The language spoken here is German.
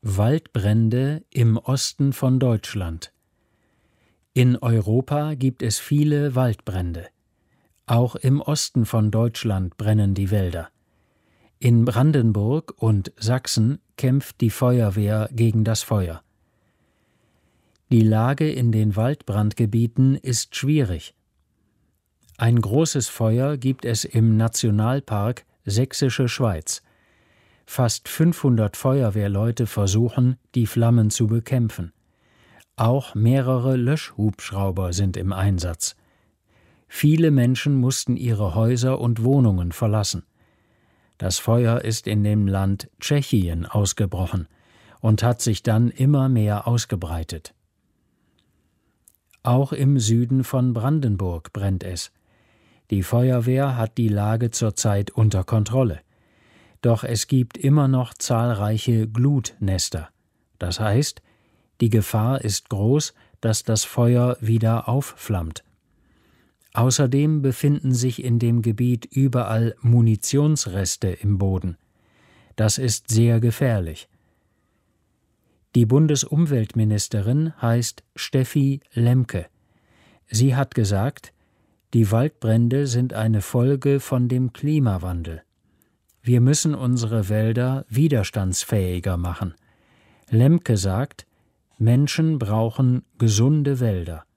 Waldbrände im Osten von Deutschland. In Europa gibt es viele Waldbrände. Auch im Osten von Deutschland brennen die Wälder. In Brandenburg und Sachsen kämpft die Feuerwehr gegen das Feuer. Die Lage in den Waldbrandgebieten ist schwierig. Ein großes Feuer gibt es im Nationalpark Sächsische Schweiz. Fast 500 Feuerwehrleute versuchen, die Flammen zu bekämpfen. Auch mehrere Löschhubschrauber sind im Einsatz. Viele Menschen mussten ihre Häuser und Wohnungen verlassen. Das Feuer ist in dem Land Tschechien ausgebrochen und hat sich dann immer mehr ausgebreitet. Auch im Süden von Brandenburg brennt es. Die Feuerwehr hat die Lage zurzeit unter Kontrolle. Doch es gibt immer noch zahlreiche Glutnester. Das heißt, die Gefahr ist groß, dass das Feuer wieder aufflammt. Außerdem befinden sich in dem Gebiet überall Munitionsreste im Boden. Das ist sehr gefährlich. Die Bundesumweltministerin heißt Steffi Lemke. Sie hat gesagt, die Waldbrände sind eine Folge von dem Klimawandel. Wir müssen unsere Wälder widerstandsfähiger machen. Lemke sagt, Menschen brauchen gesunde Wälder.